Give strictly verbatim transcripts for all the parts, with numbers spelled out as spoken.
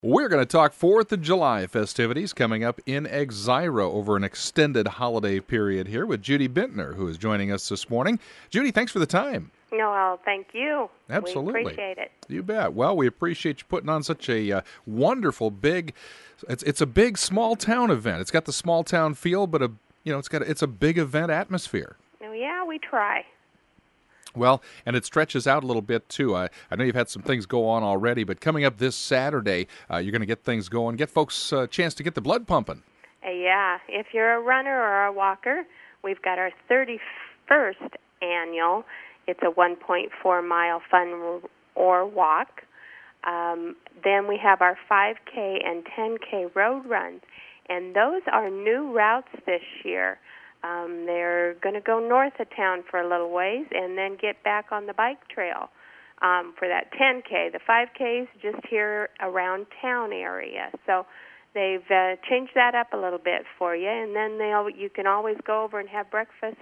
We're going to talk fourth of July festivities coming up in Exira over an extended holiday period here with Judy Bintner, who is joining us this morning. Judy, thanks for the time. No, well, thank you. Absolutely. We appreciate it. You bet. Well, we appreciate you putting on such a uh, wonderful big, it's it's a big small town event. It's got the small town feel, but a you know it's got a, it's a big event atmosphere. Oh, yeah, we try. Well, and it stretches out a little bit, too. I, I know you've had some things go on already, but coming up this Saturday, uh, you're going to get things going, get folks a chance to get the blood pumping. Uh, yeah, if you're a runner or a walker, we've got our thirty-first annual. It's a one point four mile fun or walk. Um, then we have our five K and ten K road runs, and those are new routes this year. Um, they're going to go north of town for a little ways and then get back on the bike trail um, for that ten K. The five K is just here around town area. So they've uh, changed that up a little bit for you, and then they'll you can always go over and have breakfast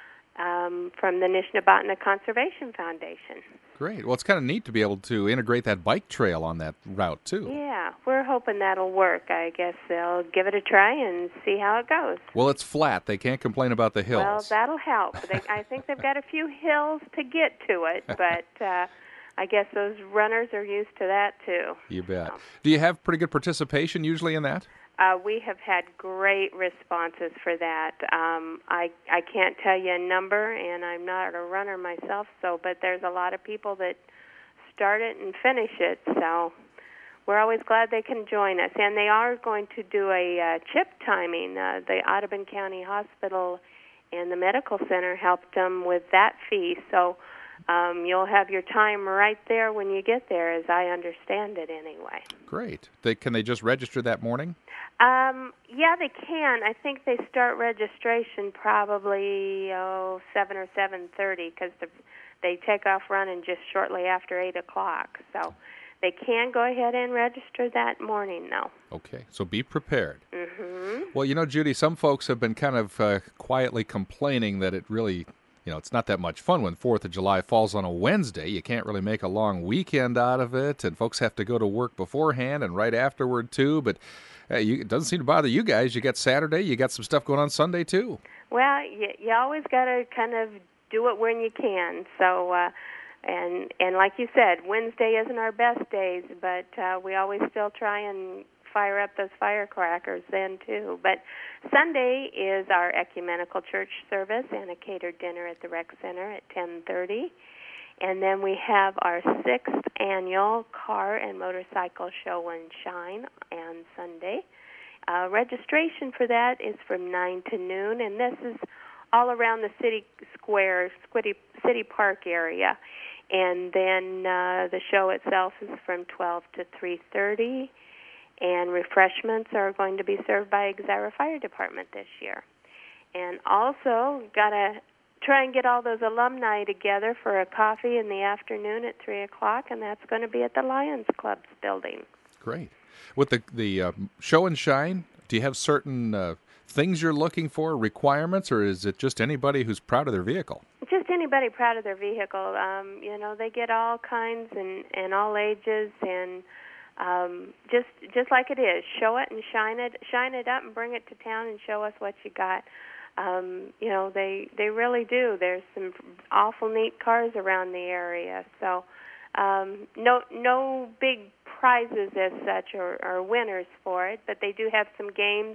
um, from the Nishnabotna Conservation Foundation. Great. Well, it's kind of neat to be able to integrate that bike trail on that route, too. Yeah, we're hoping that'll work. I guess they'll give it a try and see how it goes. Well, it's flat. They can't complain about the hills. Well, that'll help. They, I think they've got a few hills to get to it, but uh, I guess those runners are used to that, too. You bet. So. Do you have pretty good participation usually in that? Uh, we have had great responses for that. Um, I I can't tell you a number, and I'm not a runner myself, so but there's a lot of people that start it and finish it. So we're always glad they can join us. And they are going to do a uh, chip timing. Uh, the Audubon County Hospital and the Medical Center helped them with that fee. So um, you'll have your time right there when you get there, as I understand it anyway. Great. They, can they just register that morning? Um, yeah, they can. I think they start registration probably oh seven or seven thirty because the, they take off running just shortly after eight o'clock. So they can go ahead and register that morning, though. Okay, so be prepared. Mm-hmm. Well, you know, Judy, some folks have been kind of uh, quietly complaining that it really, you know, it's not that much fun when fourth of July falls on a Wednesday. You can't really make a long weekend out of it, and folks have to go to work beforehand and right afterward, too. But hey, you, it doesn't seem to bother you guys. You got Saturday. You got some stuff going on Sunday, too. Well, you, you always got to kind of do it when you can. So, uh, and and like you said, Wednesday isn't our best days, but uh, we always still try and fire up those firecrackers then, too. But Sunday is our ecumenical church service and a catered dinner at the rec center at ten thirty. And then we have our sixth annual car and motorcycle show and shine on Sunday. Uh, registration for that is from nine to noon, and this is all around the city square, city, city park area. And then uh, the show itself is from twelve to three thirty, and refreshments are going to be served by Exira Fire Department this year. And also, got to try and get all those alumni together for a coffee in the afternoon at three o'clock, and that's going to be at the Lions Club's building. Great. With the, the uh, show and shine, do you have certain uh, things you're looking for, requirements, or is it just anybody who's proud of their vehicle? Just anybody proud of their vehicle. Um, you know, they get all kinds and, and all ages, and um, just just like it is, show it and shine it, shine it up and bring it to town and show us what you got. Um, you know, they they really do. There's some awful neat cars around the area. So um, no no big prizes as such or, or winners for it, but they do have some games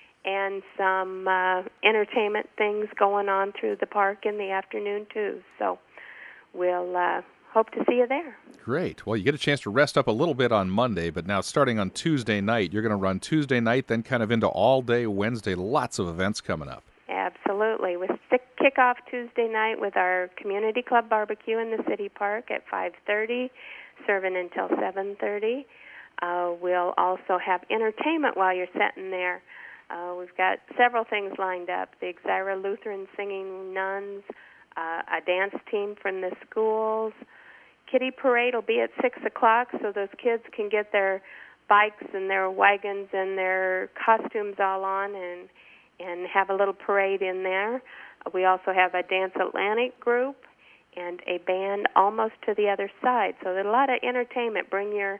and some uh, entertainment things going on through the park in the afternoon, too. So we'll uh, hope to see you there. Great. Well, you get a chance to rest up a little bit on Monday, but now starting on Tuesday night, you're going to run Tuesday night, then kind of into all day Wednesday. Lots of events coming up. Absolutely. We kick off Tuesday night with our community club barbecue in the city park at five thirty, serving until seven thirty. Uh, we'll also have entertainment while you're sitting there. Uh, we've got several things lined up. The Exira Lutheran Singing Nuns, uh, a dance team from the schools. Kitty Parade will be at six o'clock, so those kids can get their bikes and their wagons and their costumes all on and and have a little parade in there. We also have a Dance Atlantic group and a band almost to the other side. So there's a lot of entertainment. Bring your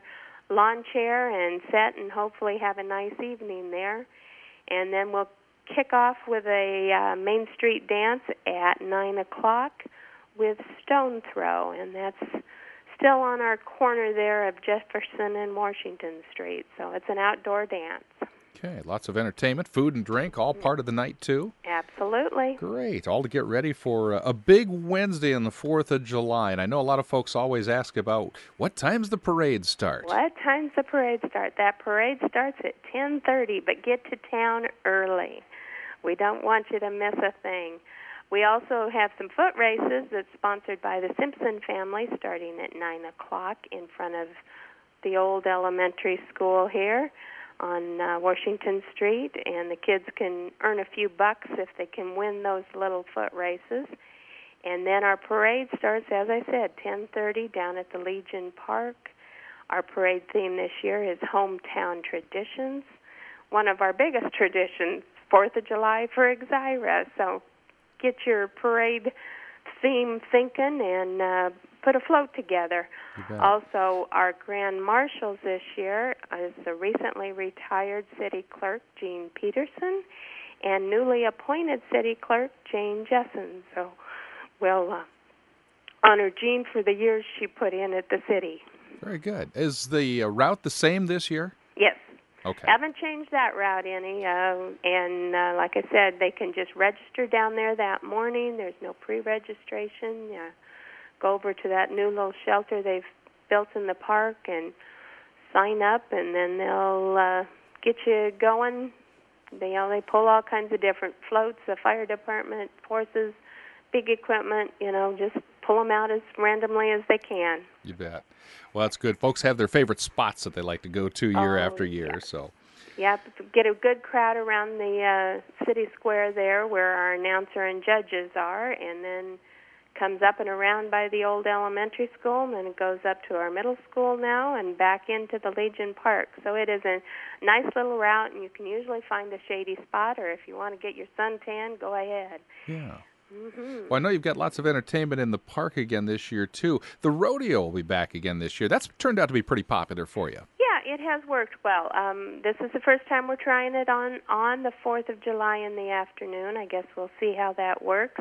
lawn chair and sit and hopefully have a nice evening there. And then we'll kick off with a uh, Main Street dance at nine o'clock with Stone Throw, and that's still on our corner there of Jefferson and Washington Street. So it's an outdoor dance. Okay, lots of entertainment, food and drink, all part of the night, too? Absolutely. Great. All to get ready for a big Wednesday on the fourth of July. And I know a lot of folks always ask about what time's the parade start? What time's the parade start? That parade starts at ten thirty, but get to town early. We don't want you to miss a thing. We also have some foot races that's sponsored by the Simpson family starting at nine o'clock in front of the old elementary school here on uh, Washington Street, and the kids can earn a few bucks if they can win those little foot races. And then our parade starts, as I said, ten thirty down at the Legion Park. Our parade theme this year is Hometown Traditions. One of our biggest traditions, fourth of July for Exira. So get your parade theme thinking and uh, put a float together. Also, our Grand Marshals this year is the recently retired City Clerk, Gene Peterson, and newly appointed City Clerk, Jane Jessen. So we'll uh, honor Jean for the years she put in at the city. Very good. Is the uh, route the same this year? Yes. Okay. Haven't changed that route any. Uh, and uh, like I said, they can just register down there that morning. There's no pre-registration. Uh, go over to that new little shelter they've built in the park and sign up, and then they'll uh, get you going. They, you know, they pull all kinds of different floats, the fire department, horses, big equipment, you know, just pull them out as randomly as they can. You bet. Well, that's good. Folks have their favorite spots that they like to go to year oh, after year. Yeah. So, yeah, get a good crowd around the uh, city square there where our announcer and judges are, and then comes up and around by the old elementary school, and then it goes up to our middle school now and back into the Legion Park. So it is a nice little route, and you can usually find a shady spot, or if you want to get your suntan, go ahead. Yeah. Mm-hmm. Well, I know you've got lots of entertainment in the park again this year, too. The rodeo will be back again this year. That's turned out to be pretty popular for you. Yeah, it has worked well. Um, this is the first time we're trying it on, on the fourth of July in the afternoon. I guess we'll see how that works.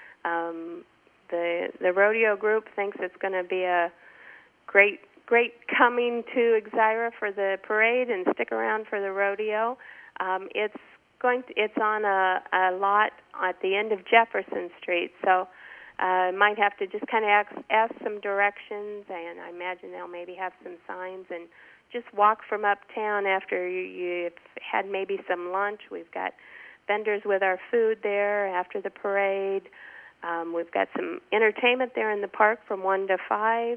Um, the the rodeo group thinks it's going to be a great great coming to Exira for the parade, and stick around for the rodeo. Um, it's going to, it's on a, a lot at the end of Jefferson Street, so uh, might have to just kind of ask, ask some directions, and I imagine they'll maybe have some signs, and just walk from uptown after you, you've had maybe some lunch. We've got vendors with our food there after the parade. Um, we've got some entertainment there in the park from one to five.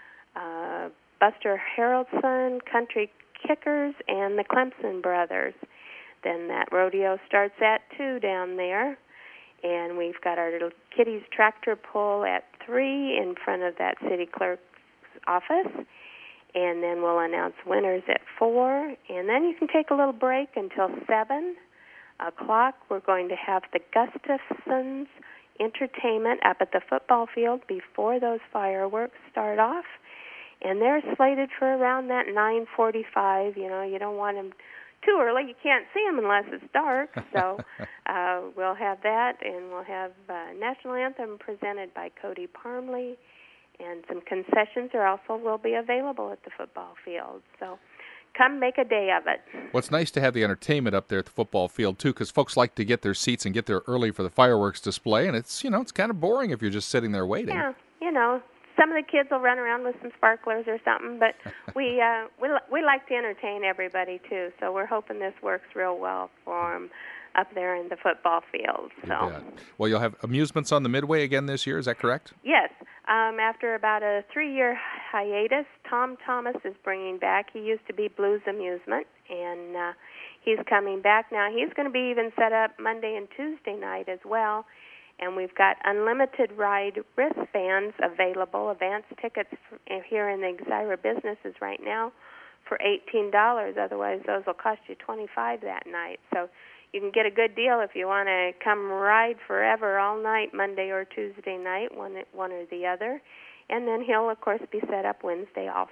Uh, Buster Harrelson, Country Kickers, and the Clemson Brothers. Then that rodeo starts at two down there, and we've got our little kiddies tractor pull at three in front of that city clerk's office, and then we'll announce winners at four, and then you can take a little break until seven o'clock. We're going to have the Gustafsons entertainment up at the football field before those fireworks start off, and they're slated for around that nine forty-five. You know, you don't want them too early. You can't see them unless it's dark. So uh, we'll have that, and we'll have uh, National Anthem presented by Cody Parmley, and some concessions are also will be available at the football field. So come make a day of it. Well, it's nice to have the entertainment up there at the football field, too, because folks like to get their seats and get there early for the fireworks display, and it's, you know, it's kind of boring if you're just sitting there waiting. Yeah, you know, some of the kids will run around with some sparklers or something, but we uh, we we like to entertain everybody too. So we're hoping this works real well for them up there in the football field. So, well, you'll have amusements on the Midway again this year. Is that correct? Yes. Um, after about a three-year hiatus, Tom Thomas is bringing back. He used to be Blues Amusement, and uh, he's coming back now. He's going to be even set up Monday and Tuesday night as well. And we've got unlimited ride wristbands available, advance tickets for, here in the Exira businesses right now for eighteen dollars. Otherwise, those will cost you twenty-five dollars that night. So you can get a good deal if you want to come ride forever all night, Monday or Tuesday night, one, one or the other. And then he'll, of course, be set up Wednesday also.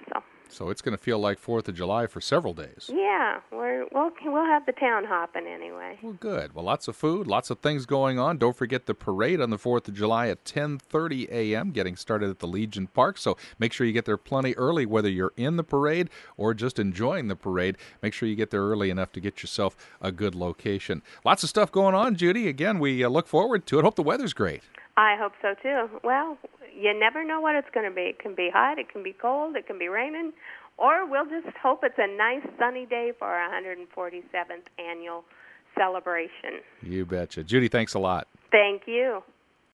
So it's going to feel like fourth of July for several days. Yeah, we're, we'll, we'll have the town hopping anyway. Well, good. Well, lots of food, lots of things going on. Don't forget the parade on the fourth of July at ten thirty a.m., getting started at the Legion Park. So make sure you get there plenty early, whether you're in the parade or just enjoying the parade. Make sure you get there early enough to get yourself a good location. Lots of stuff going on, Judy. Again, we uh, look forward to it. Hope the weather's great. I hope so, too. Well, you never know what it's going to be. It can be hot, it can be cold, it can be raining, or we'll just hope it's a nice sunny day for our one hundred forty-seventh annual celebration. You betcha. Judy, thanks a lot. Thank you.